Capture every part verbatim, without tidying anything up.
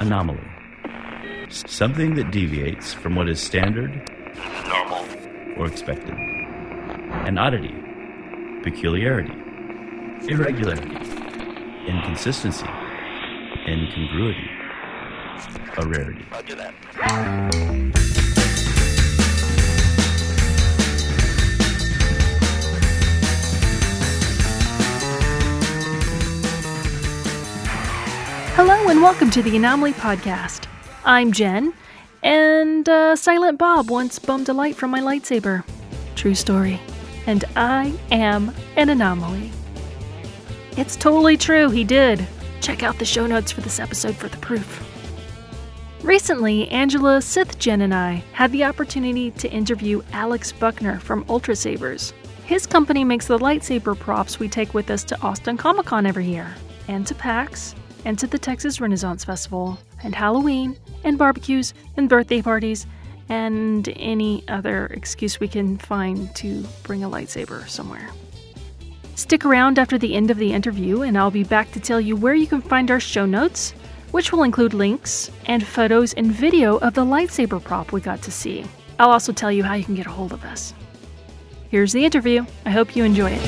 Anomaly. Something that deviates from what is standard, normal, or expected. An oddity, peculiarity, irregularity, inconsistency, incongruity, a rarity. Roger that. Hello and welcome to the Anomaly Podcast. I'm Jen, and uh, Silent Bob once bummed a light from my lightsaber. True story. And I am an anomaly. It's totally true, he did. Check out the show notes for this episode for the proof. Recently, Angela, Sith Jen, and I had the opportunity to interview Alex Buckner from Ultra Sabers. His company makes the lightsaber props we take with us to Austin Comic Con every year, and to PAX, and to the Texas Renaissance Festival, and Halloween, and barbecues, and birthday parties, and any other excuse we can find to bring a lightsaber somewhere. Stick around after the end of the interview, and I'll be back to tell you where you can find our show notes, which will include links and photos and video of the lightsaber prop we got to see. I'll also tell you how you can get a hold of us. Here's the interview. I hope you enjoy it.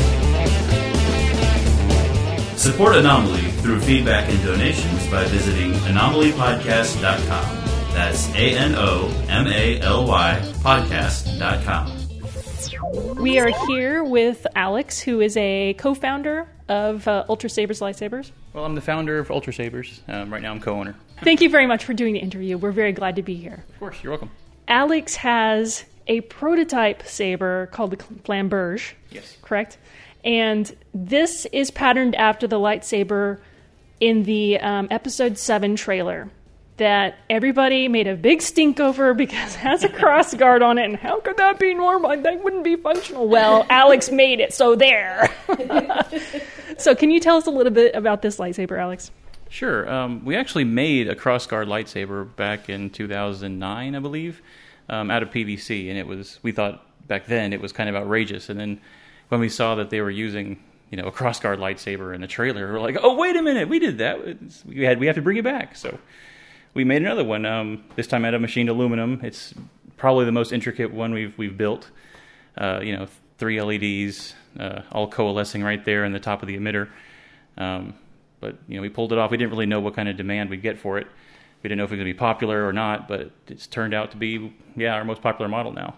Support Anomaly through feedback and donations by visiting anomaly podcast dot com. That's A N O M A L Y podcast dot com. We are here with Alex, who is a co-founder of uh, Ultra Sabers Lightsabers. Well, I'm the founder of Ultra Sabers. Um, right now I'm co-owner. Thank you very much for doing the interview. We're very glad to be here. Of course, you're welcome. Alex has a prototype saber called the Flamberge. Yes. Correct? And this is patterned after the lightsaber in the um, episode seven trailer that everybody made a big stink over because it has a cross guard on it, and how could that be normal? That wouldn't be functional. Well, Alex made it, so there. So can you tell us a little bit about this lightsaber, Alex? Sure. Um, we actually made a cross guard lightsaber back in two thousand nine, I believe, um, out of P V C, and it was, we thought back then it was kind of outrageous, and then when we saw that they were using, you know, a crossguard lightsaber in the trailer, we were like, "Oh, wait a minute, we did that. It's, we had we have to bring it back." So we made another one. Um, this time out of machined aluminum. It's probably the most intricate one we've we've built. Uh, you know, three L E Ds, uh, all coalescing right there in the top of the emitter. Um, but you know, we pulled it off. We didn't really know what kind of demand we'd get for it. We didn't know if it was going to be popular or not, but it's turned out to be, yeah, our most popular model now.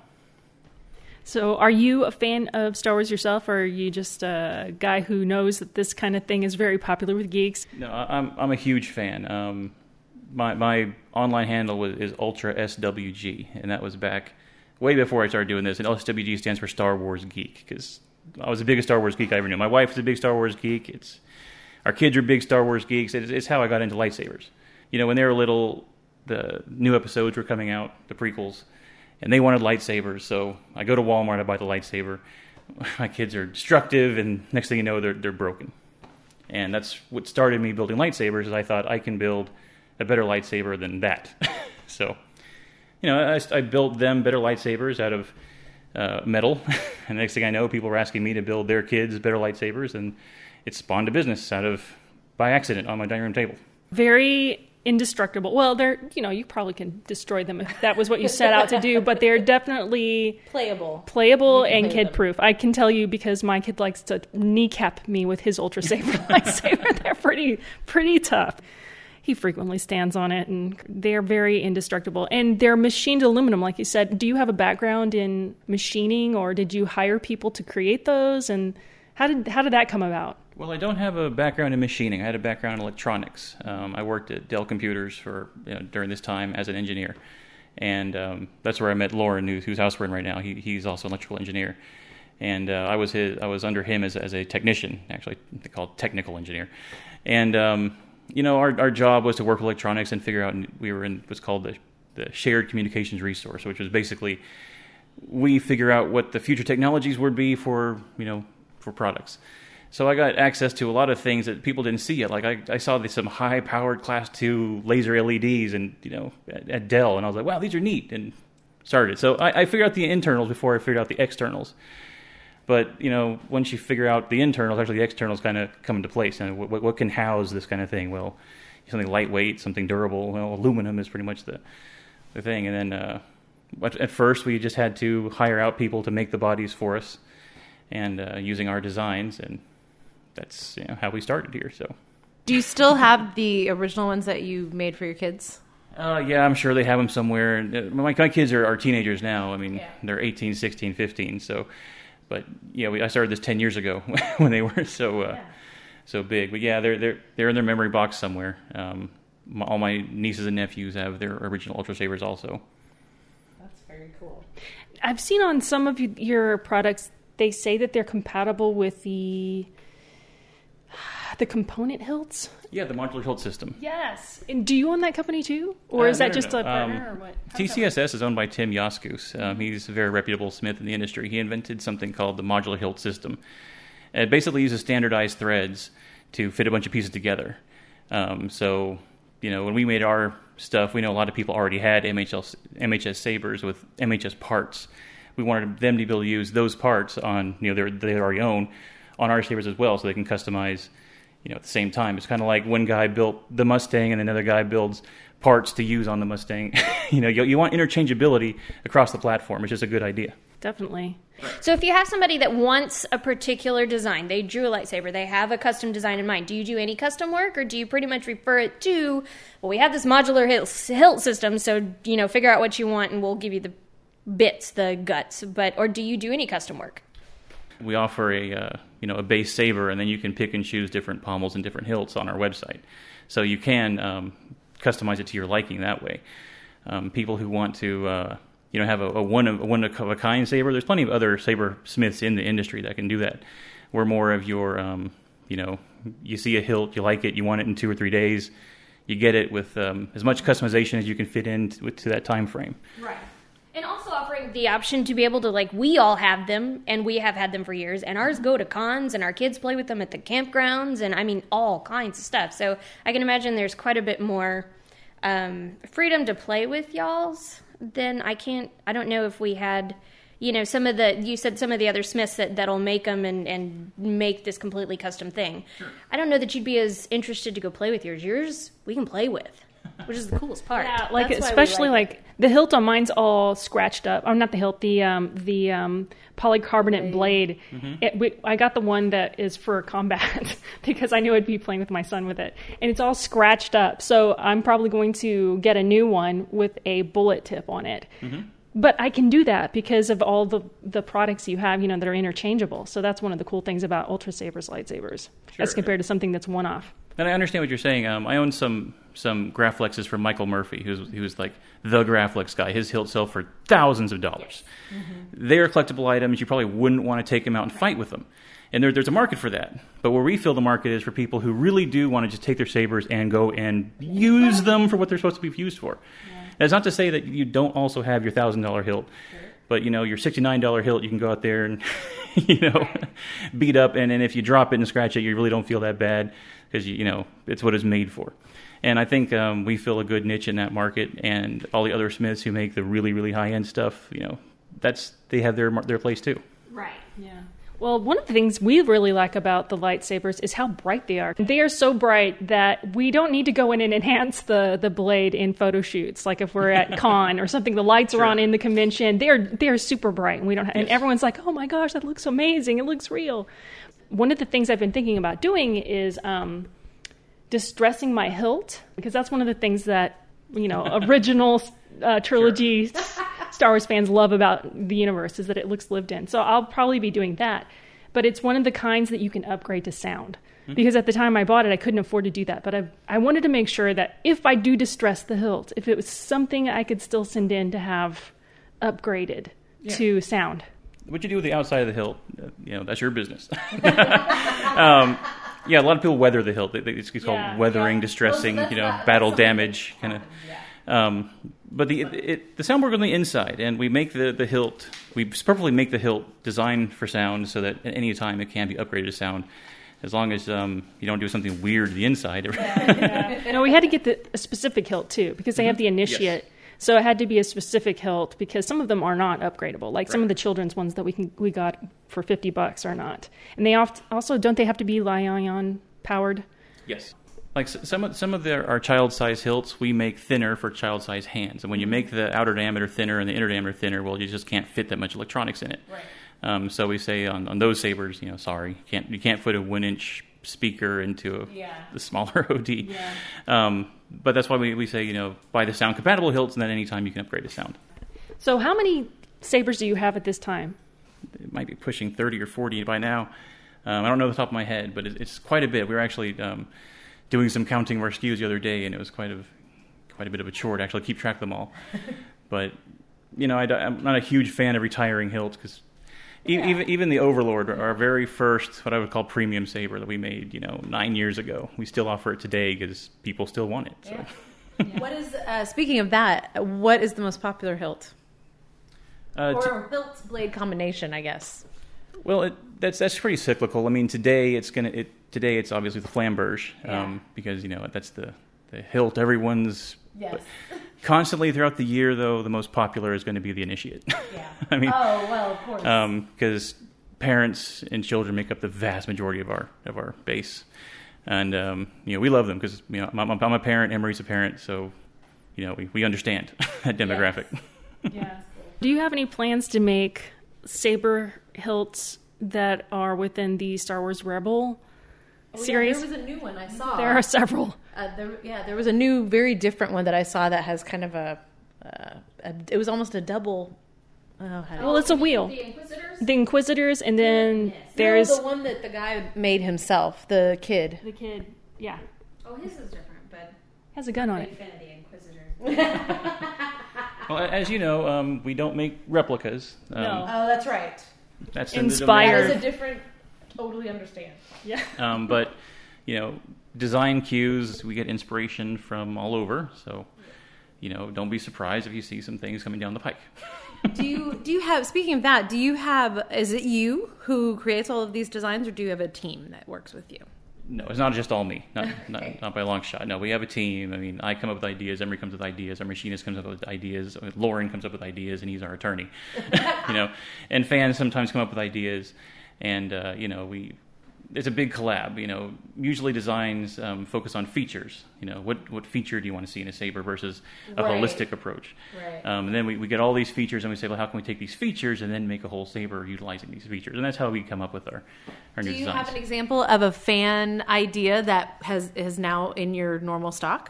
So are you a fan of Star Wars yourself, or are you just a guy who knows that this kind of thing is very popular with geeks? No, I'm I'm a huge fan. Um, my my online handle was, is Ultra S W G, and that was back way before I started doing this. And S W G stands for Star Wars Geek, because I was the biggest Star Wars geek I ever knew. My wife is a big Star Wars geek. It's our kids are big Star Wars geeks. It's, it's how I got into lightsabers. You know, when they were little, the new episodes were coming out, the prequels. And they wanted lightsabers, so I go to Walmart, I buy the lightsaber. My kids are destructive, and next thing you know, they're they're broken. And that's what started me building lightsabers, is I thought I can build a better lightsaber than that. So, you know, I, I built them better lightsabers out of uh, metal. And the next thing I know, people were asking me to build their kids better lightsabers, and it spawned a business out of, by accident, on my dining room table. Very indestructible. Well, they're, you know, you probably can destroy them if that was what you set out to do, but they're definitely playable, playable and play kid-proof. I can tell you because my kid likes to kneecap me with his Ultra Saber lightsaber. They're pretty, pretty tough. He frequently stands on it, and they're very indestructible. And they're machined aluminum, like you said. Do you have a background in machining, or did you hire people to create those? And how did how did that come about? Well, I don't have a background in machining. I had a background in electronics. Um, I worked at Dell Computers for you know, during this time as an engineer, and um, that's where I met Lauren, who's, whose house we're in right now. He, he's also an electrical engineer, and uh, I was his, I was under him as as a technician. Actually, they call it technical engineer, and um, you know, our our job was to work with electronics and figure out. We were in what's called the the shared communications resource, which was basically we figure out what the future technologies would be for you know for products. So I got access to a lot of things that people didn't see yet. Like I, I saw some high-powered Class two laser L E Ds, and you know, at, at Dell, and I was like, "Wow, these are neat!" And started. So I, I figured out the internals before I figured out the externals. But you know, once you figure out the internals, actually the externals kind of come into place. And what, what can house this kind of thing? Well, something lightweight, something durable. Well, aluminum is pretty much the the thing. And then uh, at, at first we just had to hire out people to make the bodies for us, and uh, using our designs, and that's you know, how we started here. So, do you still have the original ones that you made for your kids? Uh, yeah, I'm sure they have them somewhere. My, my kids are, are teenagers now. I mean, yeah. They're eighteen, sixteen, fifteen. So, but yeah, we, I started this ten years ago when they were so uh, yeah. so big. But yeah, they're they're they're in their memory box somewhere. Um, my, all my nieces and nephews have their original Ultra Sabers also. That's very cool. I've seen on some of your products they say that they're compatible with the the component hilts. Yeah, the modular hilt system. Yes. And do you own that company too? Or uh, is no, that no, just no. a partner um, or what? T C S S is owned by Tim Yaskus. Um, he's a very reputable smith in the industry. He invented something called the modular hilt system. It basically uses standardized threads to fit a bunch of pieces together. Um, so, you know, when we made our stuff, we know a lot of people already had M H L, M H S sabers with M H S parts. We wanted them to be able to use those parts on, you know, their, they already own on our sabers as well, so they can customize, you know, at the same time. It's kind of like one guy built the Mustang and another guy builds parts to use on the Mustang. you know, you, you want interchangeability across the platform. It's just a good idea. Definitely. So if you have somebody that wants a particular design, they drew a lightsaber, they have a custom design in mind, do you do any custom work, or do you pretty much refer it to, well, we have this modular hilt, hilt system, so, you know, figure out what you want and we'll give you the bits, the guts, but, or do you do any custom work? We offer a, uh, you know, a base saber, and then you can pick and choose different pommels and different hilts on our website. So you can um, customize it to your liking that way. Um, people who want to, uh, you know, have a, a one of a one of a kind saber, there's plenty of other saber smiths in the industry that can do that. We're more of your, um, you know, you see a hilt, you like it, you want it in two or three days, you get it with um, as much customization as you can fit into to that time frame. Right. And also offering the option to be able to, like, we all have them, and we have had them for years, and ours go to cons, and our kids play with them at the campgrounds, and, I mean, all kinds of stuff. So I can imagine there's quite a bit more um, freedom to play with y'all's than I can't, I don't know if we had, you know, some of the, you said some of the other smiths that, that'll make them and, and make this completely custom thing. Sure. I don't know that you'd be as interested to go play with yours. Yours, we can play with. Which is the coolest part. Yeah, like That's especially like, like the hilt on mine's all scratched up. Oh, not the hilt, the um, the um, polycarbonate blade. Mm-hmm. It, we, I got the one that is for combat because I knew I'd be playing with my son with it, and it's all scratched up. So I'm probably going to get a new one with a bullet tip on it. Mm-hmm. But I can do that because of all the, the products you have, you know, that are interchangeable. So that's one of the cool things about Ultra Sabers lightsabers, sure. as compared to something that's one-off. And I understand what you're saying. Um, I own some some Graflexes from Michael Murphy, who's who's like the Graflex guy. His hilts sell for thousands of dollars. Yes. Mm-hmm. They are collectible items. You probably wouldn't want to take them out and fight with them. And there, there's a market for that. But where we feel the market is for people who really do want to just take their sabers and go and use them for what they're supposed to be used for. Yeah. That's not to say that you don't also have your one thousand dollars hilt. Sure. But, you know, your sixty-nine dollars hilt, you can go out there and, you know, beat up. And, and if you drop it and scratch it, you really don't feel that bad because, you, you know, it's what it's made for. And I think um, we fill a good niche in that market. And all the other smiths who make the really, really high-end stuff, you know, that's they have their their place too. Right, yeah. Well, one of the things we really like about the lightsabers is how bright they are. They are so bright that we don't need to go in and enhance the, the blade in photo shoots. Like if we're at con or something, the lights sure. are on in the convention. They are they are super bright, and we don't. Have, yes. And everyone's like, "Oh my gosh, that looks amazing! It looks real." One of the things I've been thinking about doing is um, distressing my hilt, because that's one of the things that you know original uh, trilogy. Sure. Star Wars fans love about the universe is that it looks lived in. So I'll probably be doing that. But it's one of the kinds that you can upgrade to sound. Mm-hmm. Because at the time I bought it, I couldn't afford to do that. But I I wanted to make sure that if I do distress the hilt, if it was something I could still send in to have upgraded yeah. to sound. What you do with the outside of the hilt, uh, you know, that's your business. um, yeah, a lot of people weather the hilt. It's called yeah, weathering, yeah. distressing, you know, battle damage kind of. Yeah. Um, but the it, it, the soundboard on the inside, and we make the, the hilt, we purposely make the hilt designed for sound so that at any time it can be upgraded to sound, as long as um, you don't do something weird to the inside. yeah, yeah. No, we had to get the, a specific hilt too, because they have the initiate, yes. so it had to be a specific hilt, because some of them are not upgradable. Like right. some of the children's ones that we can we got for fifty bucks are not. And they oft, also, don't they have to be Li-ion powered? Yes. like s- some of some of the, our child size hilts we make thinner for child size hands, and when you make the outer diameter thinner and the inner diameter thinner, well, you just can't fit that much electronics in it. Right. Um, so we say on, on those sabers, you know, sorry, you can't you can't put a one inch speaker into a, Yeah. the smaller O D. Yeah. Um, but that's why we, we say, you know, buy the sound compatible hilts, and then anytime you can upgrade the sound. So how many sabers do you have at this time? It might be pushing thirty or forty by now. Um, I don't know off the top of my head, but it, it's quite a bit. We were actually um, doing some counting of our S K Us the other day, and it was quite a quite a bit of a chore to actually keep track of them all. But you know, I, I'm not a huge fan of retiring hilts because Yeah. even even the Overlord, our very first what I would call premium saber that we made, you know, nine years ago, we still offer it today because people still want it. So. Yeah. What is uh, speaking of that? What is the most popular hilt Uh, t- or hilt blade combination? I guess. Well, it, that's that's pretty cyclical. I mean, today it's gonna it today it's obviously the flamberge um, Yeah. because you know that's the the hilt everyone's. Yes. But constantly throughout the year, though, the most popular is going to be the initiate. Yeah. I mean, oh well, of course. because um, parents and children make up the vast majority of our of our base, and um, you know we love them because you know I'm, I'm I'm a parent, Emery's a parent, so you know we, we understand that demographic. Yeah. Do you have any plans to make saber hilts that are within the Star Wars Rebel series? Oh, there was a new one I saw. There are several. Uh, there, yeah, there was a new, very different one that I saw that has kind of a. Uh, a it was almost a double. Oh, how do Well, it's a wheel. The Inquisitors? The Inquisitors, and then No, there's the one that the guy made himself, the kid. the kid. Yeah, Oh, his is different, but has a gun on big it. fan of the Inquisitors. Well, as you know, um, we don't make replicas. Um, No. Oh, that's right. That's Inspired. That is a different. Totally understand. Yeah. Um, but, you know, design cues, we get inspiration from all over. So, you know, don't be surprised if you see some things coming down the pike. Do you do you have? Speaking of that, do you have? Is it you who creates all of these designs, or do you have a team that works with you? No, it's not just all me. Not, Okay. not, not by a long shot. No, we have a team. I mean, I come up with ideas. Emery comes with ideas. Our machinist comes up with ideas. Lauren comes up with ideas, and he's our attorney. You know, and fans sometimes come up with ideas, and uh, you know, we. It's a big collab. You know, usually designs um, focus on features. You know, what what feature do you want to see in a saber versus a Right. holistic approach? Right. Um, and then we, we get all these features, and we say, well, how can we take these features and then make a whole saber utilizing these features? And that's how we come up with our our Do new you designs. have an example of a fan idea that has is now in your normal stock?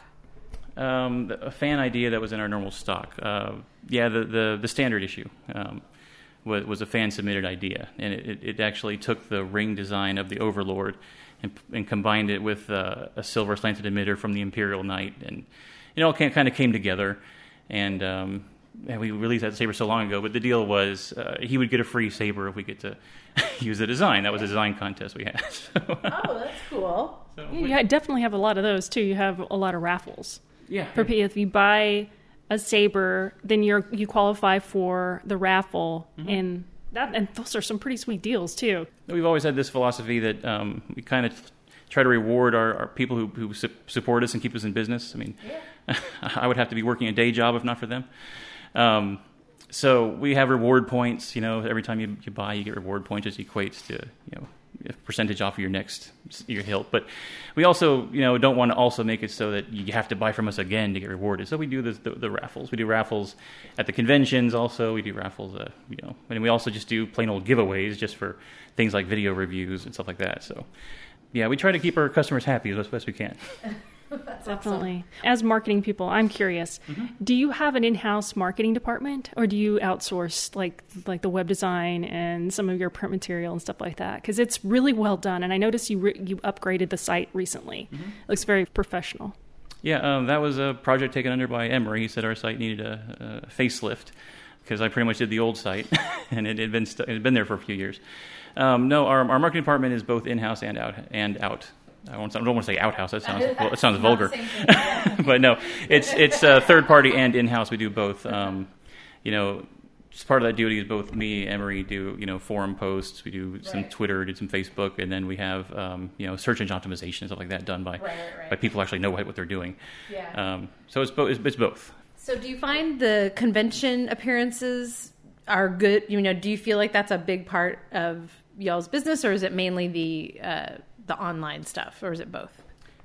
Um, the- a fan idea that was in our normal stock. Uh, yeah, the, the, the standard issue um, was, was a fan submitted idea, and it, it actually took the ring design of the Overlord and, and combined it with uh, a silver slanted emitter from the Imperial Knight, and it all kind of came together. And, um, and we released that saber so long ago, but the deal was uh, he would get a free saber if we get to use the design. That was a design contest we had. So, Oh, that's cool. so Yeah, we- you definitely have a lot of those too. You have a lot of raffles. yeah. For people, if you buy a saber, then you're you qualify for the raffle, and that and those are some pretty sweet deals too. We've always had this philosophy that um, we kind of try to reward our, our people who, who su- support us and keep us in business. I mean, I would have to be working a day job if not for them. Um, so we have reward points. You know, every time you, you buy, you get reward points, which equates to you know a percentage off of your next your hilt. But we also you know don't want to also make it so that you have to buy from us again to get rewarded. So we do the, the, the raffles. We do raffles at the conventions. Also, we do raffles. Uh, you know, and we also just do plain old giveaways just for things like video reviews and stuff like that. So yeah, we try to keep our customers happy as best we can. Definitely. As marketing people, I'm curious. Do you have an in-house marketing department, or do you outsource like like the web design and some of your print material and stuff like that? Because it's really well done, and I noticed you re- you upgraded the site recently. It looks very professional. Yeah, um, that was a project taken under by Emery. He said our site needed a, a facelift because I pretty much did the old site, and it had been st- it had been there for a few years. Um, no, our our marketing department is both in-house and out and out. I don't, I don't want to say outhouse. That sounds well, it sounds vulgar. But no, it's it's uh, third party and in-house. We do both. Um, you know, it's part of that duty is both me, Emery do you know forum posts. We do some Right. Twitter, did some Facebook, and then we have um, you know search engine optimization and stuff like that done by Right, right, right. by people who actually know what, what they're doing. Yeah. Um, so it's both. It's, it's both. So do you find the convention appearances are good? You know, do you feel like that's a big part of y'all's business, or is it mainly the uh, the online stuff, or is it both?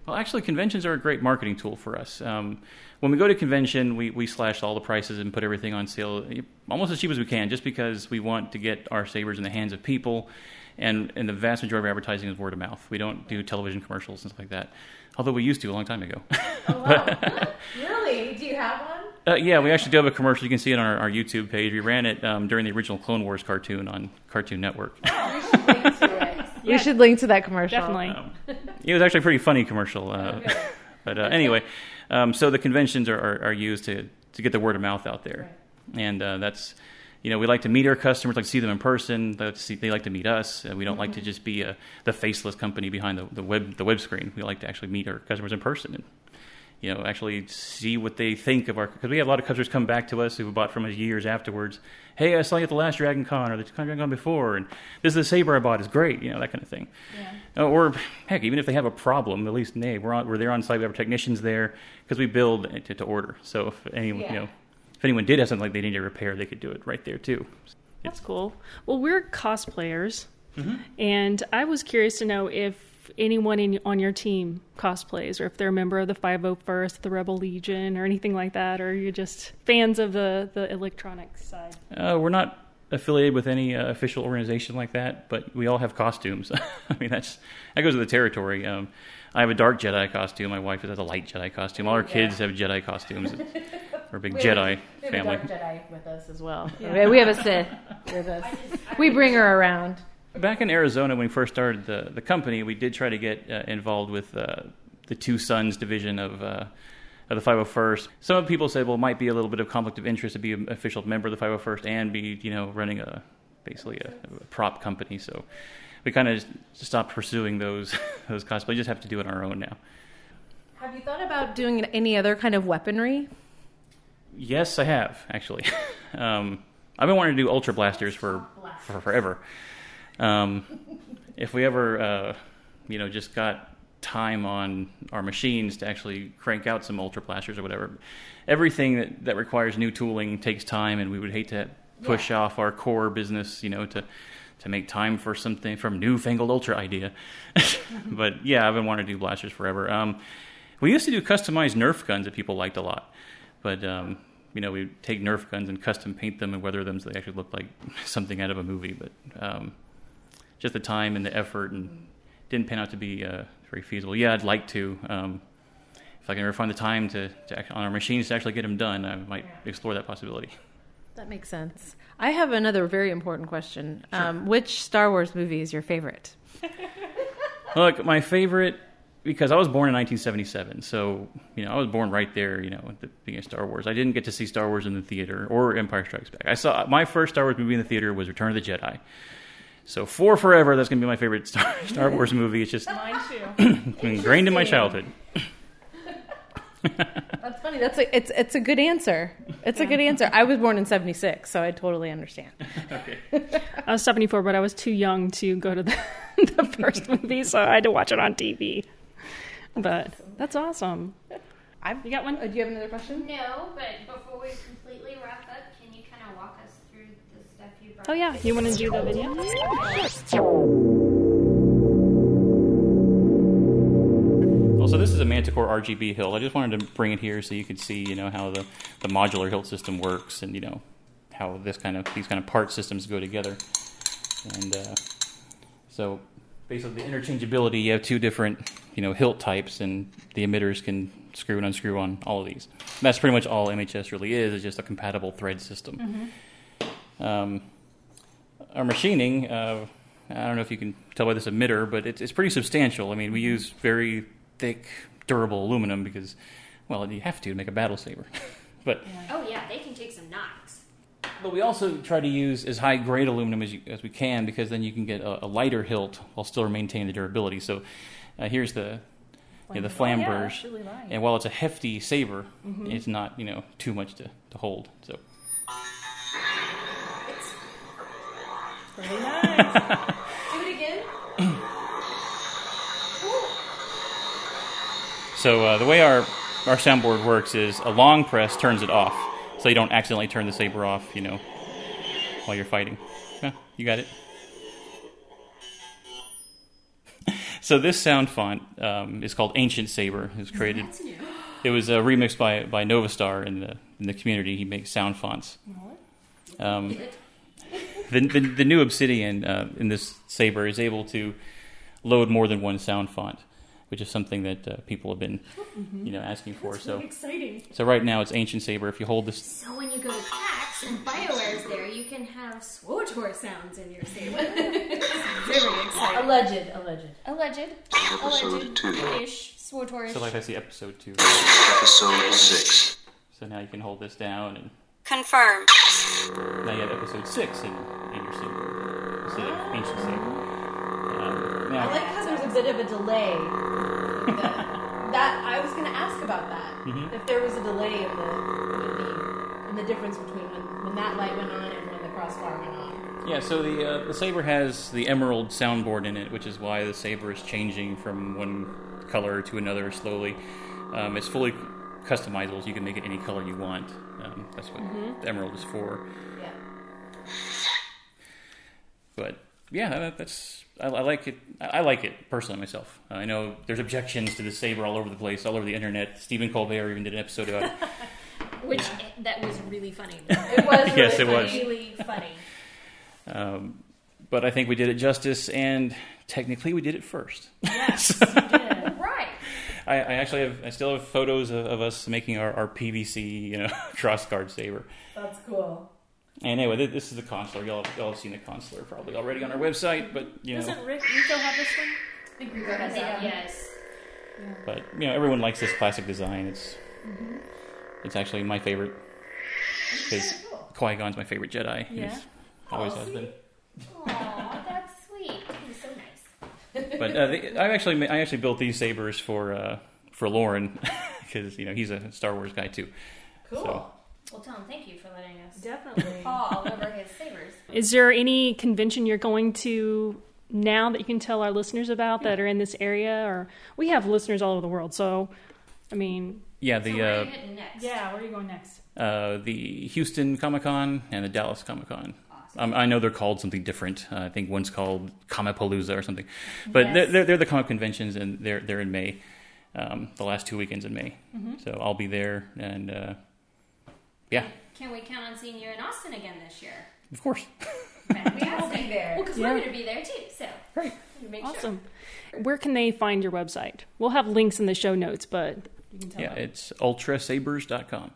Well, actually, conventions are a great marketing tool for us. Um, when we go to convention, we, we slash all the prices and put everything on sale almost as cheap as we can, just because we want to get our sabers in the hands of people. And, and the vast majority of advertising is word of mouth. We don't do television commercials and stuff like that, although we used to a long time ago. Oh, wow. Really? Do you have one? Uh, yeah, we actually do have a commercial. You can see it on our, our YouTube page. We ran it um, during the original Clone Wars cartoon on Cartoon Network. We should link to it. We yeah, should link to that commercial. Definitely. Um, it was actually a pretty funny commercial. Uh, okay. But uh, anyway, um, so the conventions are, are, are used to, to get the word of mouth out there. Right. And uh, that's, you know, we like to meet our customers, like to see them in person. They like to, see, they like to meet us. Uh, we don't mm-hmm. like to just be a, the faceless company behind the, the web the web screen. We like to actually meet our customers in person and, you know, actually see what they think of our... Because we have a lot of customers come back to us who bought from us years afterwards. Hey, I saw you at the last Dragon Con or the Dragon Con before, and this is the saber I bought. It's great, you know, that kind of thing. Yeah. Uh, or, heck, even if they have a problem, at least, hey, we're, on, we're there on site. We have our technicians there because we build to, to order. So if anyone, yeah. you know, if anyone did have something like they needed to repair, they could do it right there, too. That's cool. Well, we're cosplayers, mm-hmm. and I was curious to know if anyone in, on your team cosplays, or if they're a member of the five oh first, the Rebel Legion, or anything like that, or you're just fans of the, the electronics side? Uh, we're not affiliated with any uh, official organization like that, but we all have costumes. I mean, that's that goes with the territory. Um, I have a dark Jedi costume. My wife has a light Jedi costume. All our kids yeah. have Jedi costumes. We're a big we Jedi have, we have family. A dark Jedi with us as well. Yeah. We have a Sith with us. We bring her around. Back in Arizona, when we first started the, the company, we did try to get uh, involved with uh, the Two Sons division of, uh, of the five oh first. Some people said, well, it might be a little bit of conflict of interest to be an official member of the five oh first and be, you know, running a basically a, a prop company. So we kind of stopped pursuing those those cosplays. We just have to do it on our own now. Have you thought about doing any other kind of weaponry? Yes, I have, actually. um, I've been wanting to do Ultra Blasters for, for forever. Um, if we ever, uh, you know, just got time on our machines to actually crank out some Ultra Blasters or whatever, everything that, that requires new tooling takes time, and we would hate to push yeah. off our core business, you know, to to make time for something from newfangled Ultra idea. But yeah, I've been wanting to do blasters forever. Um, we used to do customized Nerf guns that people liked a lot, but um, you know, we'd take Nerf guns and custom paint them and weather them so they actually looked like something out of a movie, but. Um, Just the time and the effort, and didn't pan out to be uh, very feasible. Yeah, I'd like to. Um, if I can ever find the time to, to act, on our machines to actually get them done, I might explore that possibility. That makes sense. I have another very important question. Sure. Um, which Star Wars movie is your favorite? Look, my favorite, because I was born in nineteen seventy-seven, so you know I was born right there, you know, at the beginning of Star Wars. I didn't get to see Star Wars in the theater or Empire Strikes Back. I saw my first Star Wars movie in the theater was Return of the Jedi. So for forever, that's going to be my favorite Star, Star Wars movie. It's just mine too. ingrained in my childhood. That's funny. That's a, it's it's a good answer. It's yeah. a good answer. I was born in seventy-six, so I totally understand. Okay. I was seventy-four, but I was too young to go to the, the first movie, so I had to watch it on T V. But that's awesome. I've, you got one? Uh, do you have another question? No, but before we completely wrap up, can you kind of walk us through the stuff you brought? Oh yeah, you want to do the video? So this is a Manticore R G B hilt. I just wanted to bring it here so you could see, you know, how the, the modular hilt system works, and you know how this kind of these kind of part systems go together. And uh, so basically, the interchangeability. You have two different, you know, hilt types, and the emitters can screw and unscrew on all of these. And that's pretty much all M H S really is. It's just a compatible thread system. Mm-hmm. Um, our machining. Uh, I don't know if you can tell by this emitter, but it's, it's pretty substantial. I mean, we use very thick, durable aluminum because, well, you have to to make a battle saber. But oh yeah, they can take some knocks. But we also try to use as high grade aluminum as you, as we can, because then you can get a, a lighter hilt while still maintaining the durability. So uh, here's the you know, the flamberge, oh, yeah, really light. And while it's a hefty saber, mm-hmm. it's not you know too much to, to hold. So it's pretty nice. Do it again. So uh, the way our, our soundboard works is a long press turns it off, so you don't accidentally turn the saber off, you know, while you're fighting. Yeah, you got it. So this sound font um, is called Ancient Saber. It was created. It was uh, remixed by by Novastar in the in the community. He makes sound fonts. Um, the, the the new Obsidian uh, in this Saber is able to load more than one sound font, which is something that uh, people have been, mm-hmm. you know, asking for. That's so really exciting. So right now it's Ancient Saber. If you hold this, so when you go to PAX and BioWare's there, you can have SWTOR sounds in your Saber. Very exciting. Alleged, alleged, alleged, Episode alleged-ish, SWTOR-ish. so like I see episode two. Episode six. So now you can hold this down and Confirm. now you have episode six in, in your Saber instead of Ancient Saber. Um, now, I like how there's a bit of a delay. that, that I was going to ask about that. Mm-hmm. If there was a delay in the in the, in the difference between when, when that light went on and when the crossbar went on. Yeah, so the uh, the Saber has the Emerald soundboard in it, which is why the Saber is changing from one color to another slowly. Um, it's fully customizable, so you can make it any color you want. Um, that's what mm-hmm. the Emerald is for. Yeah. But yeah, that, that's I, I like it. I like it personally myself. Uh, I know there's objections to the Saber all over the place, all over the internet. Stephen Colbert even did an episode about it. Which that was really funny. It was really yes, it funny. was really funny. Um, but I think we did it justice, and technically we did it first. Yes, you did. Right. I, I actually have, I still have photos of, of us making our, our P V C, you know, crossguard Saber. That's cool. And anyway, this, this is the consular. Y'all, y'all have seen the consular probably already on our website, but you know. Doesn't Rick Rico have this one? I think Rico has that. Yes. But you know, everyone likes this classic design. It's mm-hmm. it's actually my favorite because cool. Qui-Gon's my favorite Jedi. Yeah. He's always Oh, has been. Aw, that's sweet. He's so nice. But uh, they, I actually I actually built these sabers for uh, for Lauren because you know he's a Star Wars guy too. Cool. So, Well, tell him thank you for letting us Definitely. paw all over his sabers. Is there any convention you're going to now that you can tell our listeners about that are in this area? Or we have listeners all over the world, so I mean, yeah, So the where are uh, you heading next? yeah. Where are you going next? uh, the Houston Comic Con and the Dallas Comic Con. Um, I know they're called something different. Uh, I think one's called Comicpalooza or something, but Yes. they're, they're they're the comic conventions, and they're they're in May, um, the last two weekends in May. Mm-hmm. So I'll be there, and uh, yeah, Can we count on seeing you in Austin again this year? of course. Fantastic. We'll be there. Well, because Yeah. we're going to be there too, so. Great. Make sure. Awesome. Where can they find your website? We'll have links in the show notes, but you can tell Yeah, them. it's ultra sabers dot com.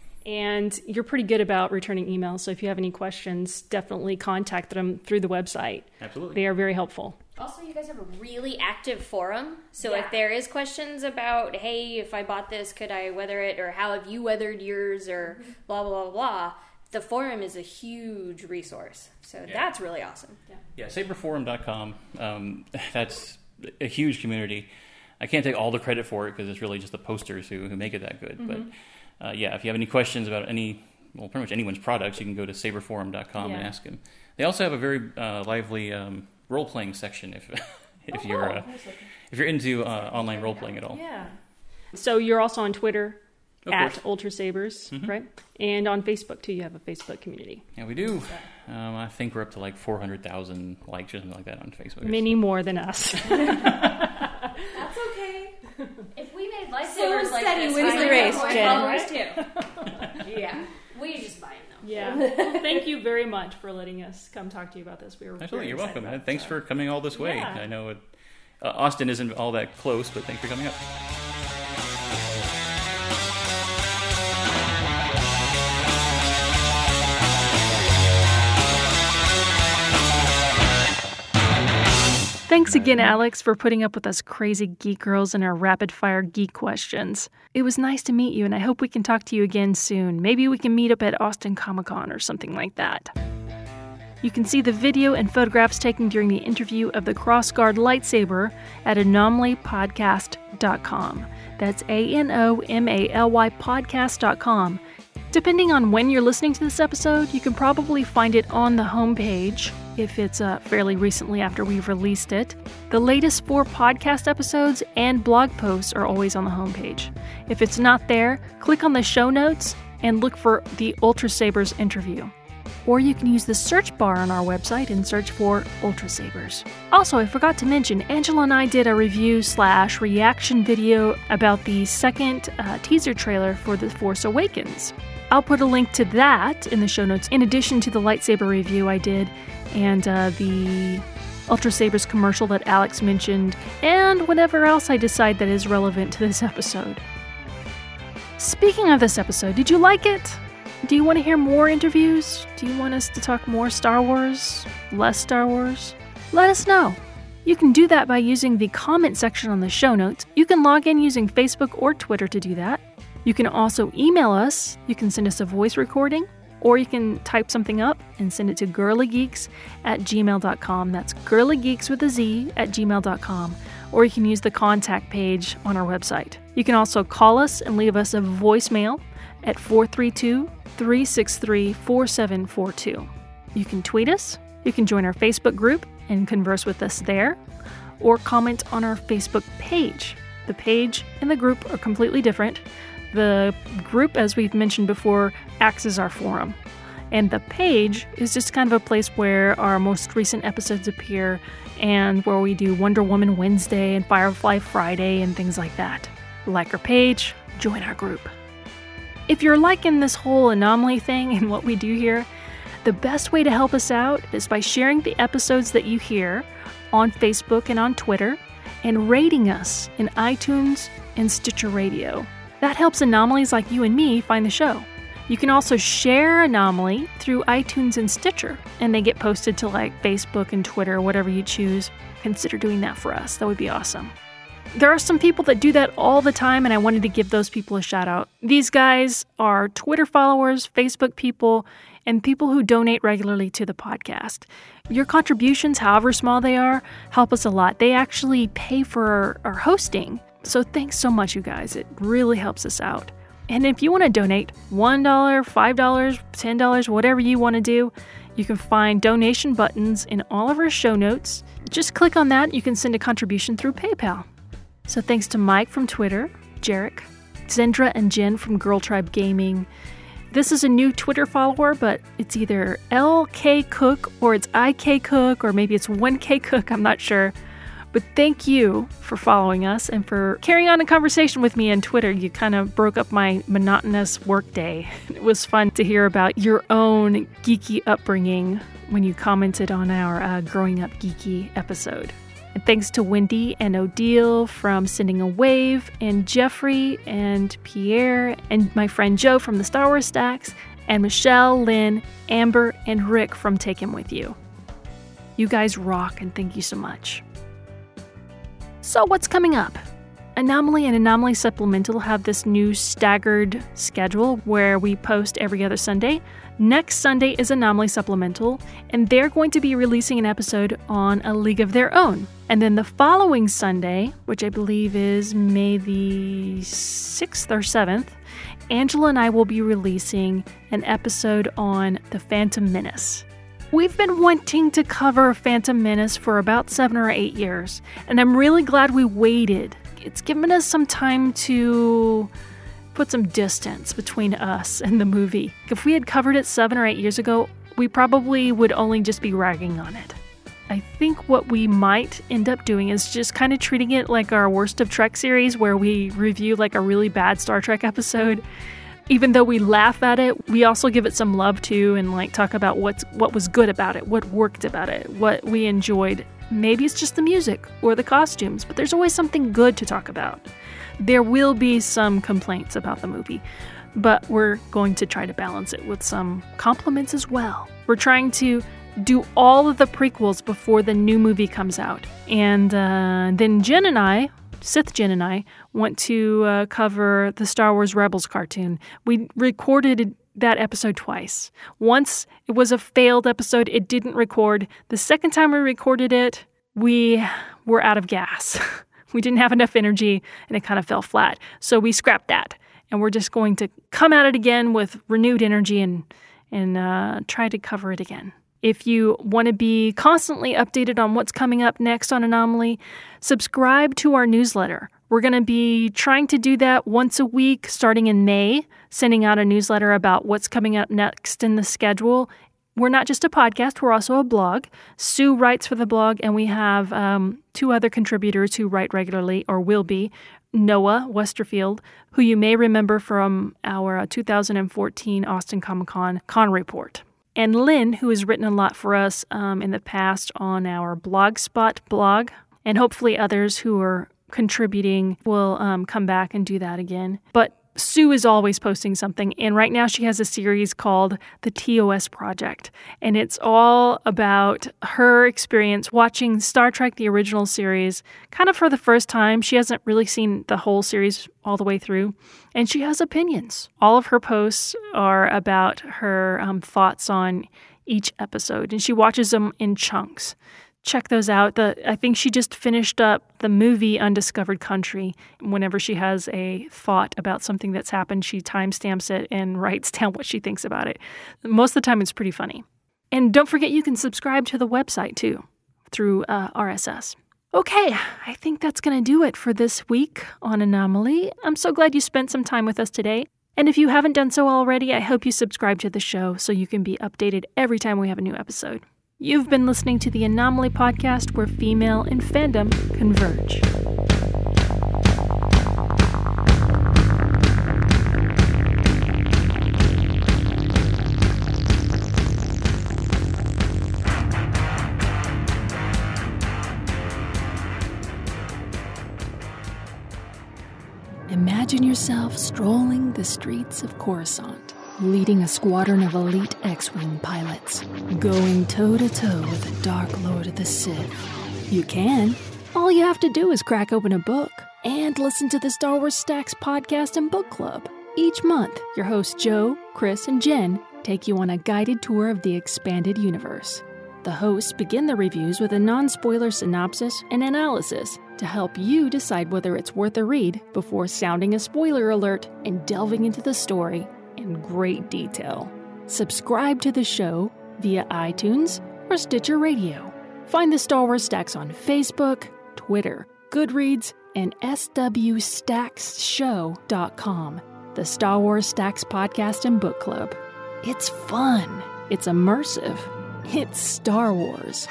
And you're pretty good about returning emails, so if you have any questions, definitely contact them through the website. Absolutely. They are very helpful. Also, you guys have a really active forum. So Yeah. if there is questions about, hey, if I bought this, could I weather it? Or how have you weathered yours? Or blah, blah, blah, blah. The forum is a huge resource. So Yeah. that's really awesome. Yeah, saber forum dot com. Um, that's a huge community. I can't take all the credit for it because it's really just the posters who, who make it that good. Mm-hmm. But uh, yeah, if you have any questions about any, well, pretty much anyone's products, you can go to saber forum dot com and Yeah. ask them. They also have a very uh, lively um, role playing section if if Oh, you're cool. uh, if you're into uh, online role playing at all. Yeah. So you're also on Twitter Of at course. Ultra Sabers, Mhm. right? And on Facebook too. You have a Facebook community. Yeah, we do. Um, I think we're up to like four hundred thousand likes or something like that on Facebook. Many more than us. That's okay. If we made lightsabers Slow like steady this, wins we'd the have race, more Jen. followers too. Yeah. We just buy them though. Yeah. Well, thank you very much for letting us come talk to you about this. We were Absolutely, very you're excited welcome. about Uh, Thanks it, for so. coming all this way. Yeah. I know it, uh, Austin isn't all that close, but thanks for coming up. Thanks again, Alex, for putting up with us crazy geek girls and our rapid fire geek questions. It was nice to meet you, and I hope we can talk to you again soon. Maybe we can meet up at Austin Comic Con or something like that. You can see the video and photographs taken during the interview of the Crossguard lightsaber at anomaly podcast dot com. That's A N O M A L Y podcast dot com. Depending on when you're listening to this episode, you can probably find it on the homepage if it's uh, fairly recently after we've released it. The latest four podcast episodes and blog posts are always on the homepage. If it's not there, click on the show notes and look for the Ultra Sabers interview. or you can use the search bar on our website and search for Ultra Sabers. Also, I forgot to mention, Angela and I did a review slash reaction video about the second uh, teaser trailer for The Force Awakens. I'll put a link to that in the show notes, in addition to the lightsaber review I did and uh, the Ultra Sabers commercial that Alex mentioned, and whatever else I decide that is relevant to this episode. Speaking of this episode, did you like it? Do you want to hear more interviews? Do you want us to talk more Star Wars? Less Star Wars? Let us know. You can do that by using the comment section on the show notes. You can log in using Facebook or Twitter to do that. You can also email us. You can send us a voice recording, or you can type something up and send it to girlygeeks at gmail dot com. That's girlygeeks with a Z at gmail dot com. Or you can use the contact page on our website. You can also call us and leave us a voicemail at four three two, three six three, four seven four two. You can tweet us, you can join our Facebook group and converse with us there, or comment on our Facebook page. The page and the group are completely different. The group, as we've mentioned before, acts as our forum. And the page is just kind of a place where our most recent episodes appear and where we do Wonder Woman Wednesday and Firefly Friday and things like that. Like our page, join our group. If you're liking this whole anomaly thing and what we do here, the best way to help us out is by sharing the episodes that you hear on Facebook and on Twitter and rating us in iTunes and Stitcher Radio. That helps anomalies like you and me find the show. You can also share Anomaly through iTunes and Stitcher, and they get posted to like Facebook and Twitter, whatever you choose. Consider doing that for us. That would be awesome. There are some people that do that all the time, and I wanted to give those people a shout out. These guys are Twitter followers, Facebook people, and people who donate regularly to the podcast. Your contributions, however small they are, help us a lot. They actually pay for our, our hosting. So thanks so much, you guys. It really helps us out. And if you want to donate one dollar, five dollars, ten dollars, whatever you want to do, you can find donation buttons in all of our show notes. Just click on that. You can send a contribution through PayPal. So thanks to Mike from Twitter, Jarek, Zendra and Jen from Girl Tribe Gaming. This is a new Twitter follower, but it's either L K Cook or it's I K Cook or maybe it's one K Cook. I'm not sure. But thank you for following us and for carrying on a conversation with me on Twitter. You kind of broke up my monotonous workday. It was fun to hear about your own geeky upbringing when you commented on our uh, Growing Up Geeky episode. And thanks to Wendy and Odile from Sending a Wave, and Jeffrey and Pierre, and my friend Joe from the Star Wars Stacks, and Michelle, Lynn, Amber, and Rick from Take Him With You. You guys rock, and thank you so much. So what's coming up? Anomaly and Anomaly Supplemental have this new staggered schedule where we post every other Sunday. Next Sunday is Anomaly Supplemental, and they're going to be releasing an episode on A League of Their Own. And then the following Sunday, which I believe is May the sixth or seventh, Angela and I will be releasing an episode on The Phantom Menace. We've been wanting to cover Phantom Menace for about seven or eight years, and I'm really glad we waited. It's given us some time to put some distance between us and the movie. If we had covered it seven or eight years ago, we probably would only just be ragging on it. I think what we might end up doing is just kind of treating it like our Worst of Trek series, where we review like a really bad Star Trek episode. Even though we laugh at it, we also give it some love too, and like talk about what's what was good about it, what worked about it, what we enjoyed. Maybe it's just the music or the costumes, but there's always something good to talk about. There will be some complaints about the movie, but we're going to try to balance it with some compliments as well. We're trying to do all of the prequels before the new movie comes out. And uh, then Jen and I, Sith Jen and I, want to uh, cover the Star Wars Rebels cartoon. We recorded that episode twice. Once it was a failed episode, it didn't record. The second time we recorded it, we were out of gas. We didn't have enough energy and it kind of fell flat. So we scrapped that. And we're just going to come at it again with renewed energy and, and uh, try to cover it again. If you want to be constantly updated on what's coming up next on Anomaly, subscribe to our newsletter. We're going to be trying to do that once a week starting in May, sending out a newsletter about what's coming up next in the schedule. We're not just a podcast, we're also a blog. Sue writes for the blog, and we have um, two other contributors who write regularly, or will be. Noah Westerfield, who you may remember from our uh, two thousand fourteen Austin Comic Con Con Report. And Lynn, who has written a lot for us um, in the past on our Blogspot blog, and hopefully others who are contributing will um, come back and do that again. But Sue is always posting something, and right now she has a series called The T O S Project, and it's all about her experience watching Star Trek, the original series, kind of for the first time. She hasn't really seen the whole series all the way through, and she has opinions. All of her posts are about her um, thoughts on each episode, and she watches them in chunks. Check those out. The, I think she just finished up the movie Undiscovered Country. Whenever she has a thought about something that's happened, she timestamps it and writes down what she thinks about it. Most of the time, it's pretty funny. And don't forget, you can subscribe to the website, too, through uh, R S S. Okay, I think that's going to do it for this week on Anomaly. I'm so glad you spent some time with us today. And if you haven't done so already, I hope you subscribe to the show so you can be updated every time we have a new episode. You've been listening to the Anomaly Podcast, where female and fandom converge. Imagine yourself strolling the streets of Coruscant, leading a squadron of elite X-Wing pilots, going toe-to-toe with the Dark Lord of the Sith. You can. All you have to do is crack open a book and listen to the Star Wars Stacks podcast and book club. Each month, your hosts Joe, Chris, and Jen take you on a guided tour of the expanded universe. The hosts begin the reviews with a non-spoiler synopsis and analysis to help you decide whether it's worth a read before sounding a spoiler alert and delving into the story in great detail. Subscribe to the show via iTunes or Stitcher Radio. Find the Star Wars Stacks on Facebook, Twitter, Goodreads, and S W stacks show dot com. The Star Wars Stacks Podcast and Book Club. It's fun. It's immersive. It's Star Wars.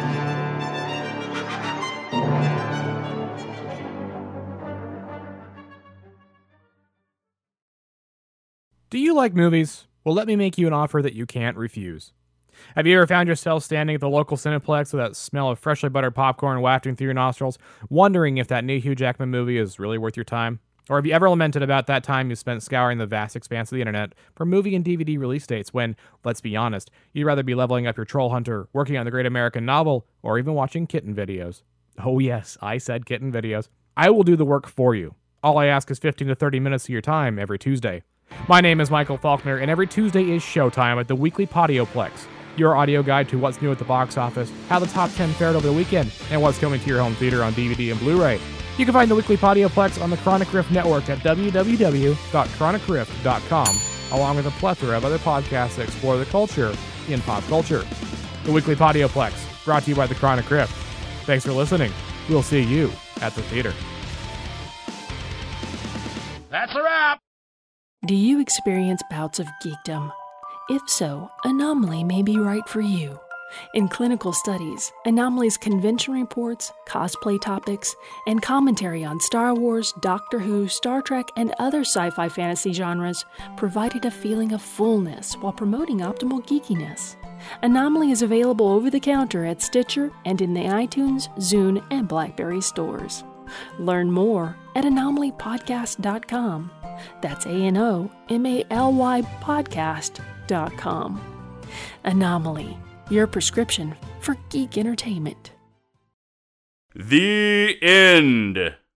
Do you like movies? Well, let me make you an offer that you can't refuse. Have you ever found yourself standing at the local Cineplex with that smell of freshly buttered popcorn wafting through your nostrils, wondering if that new Hugh Jackman movie is really worth your time? Or have you ever lamented about that time you spent scouring the vast expanse of the internet for movie and D V D release dates when, let's be honest, you'd rather be leveling up your troll hunter, working on the great American novel, or even watching kitten videos? Oh yes, I said kitten videos. I will do the work for you. All I ask is fifteen to thirty minutes of your time every Tuesday. My name is Michael Faulkner, and every Tuesday is showtime at the Weekly Podioplex, your audio guide to what's new at the box office, how the top ten fared over the weekend, and what's coming to your home theater on D V D and Blu-ray. You can find the Weekly Podioplex on the Chronic Rift Network at w w w dot chronic rift dot com, along with a plethora of other podcasts that explore the culture in pop culture. The Weekly Podioplex, brought to you by the Chronic Rift. Thanks for listening. We'll see you at the theater. That's a wrap! Do you experience bouts of geekdom? If so, Anomaly may be right for you. In clinical studies, Anomaly's convention reports, cosplay topics, and commentary on Star Wars, Doctor Who, Star Trek, and other sci-fi fantasy genres provided a feeling of fullness while promoting optimal geekiness. Anomaly is available over the counter at Stitcher and in the iTunes, Zune, and BlackBerry stores. Learn more at anomaly podcast dot com. That's A N O M A L Y podcast dot com. Anomaly, your prescription for geek entertainment. The end.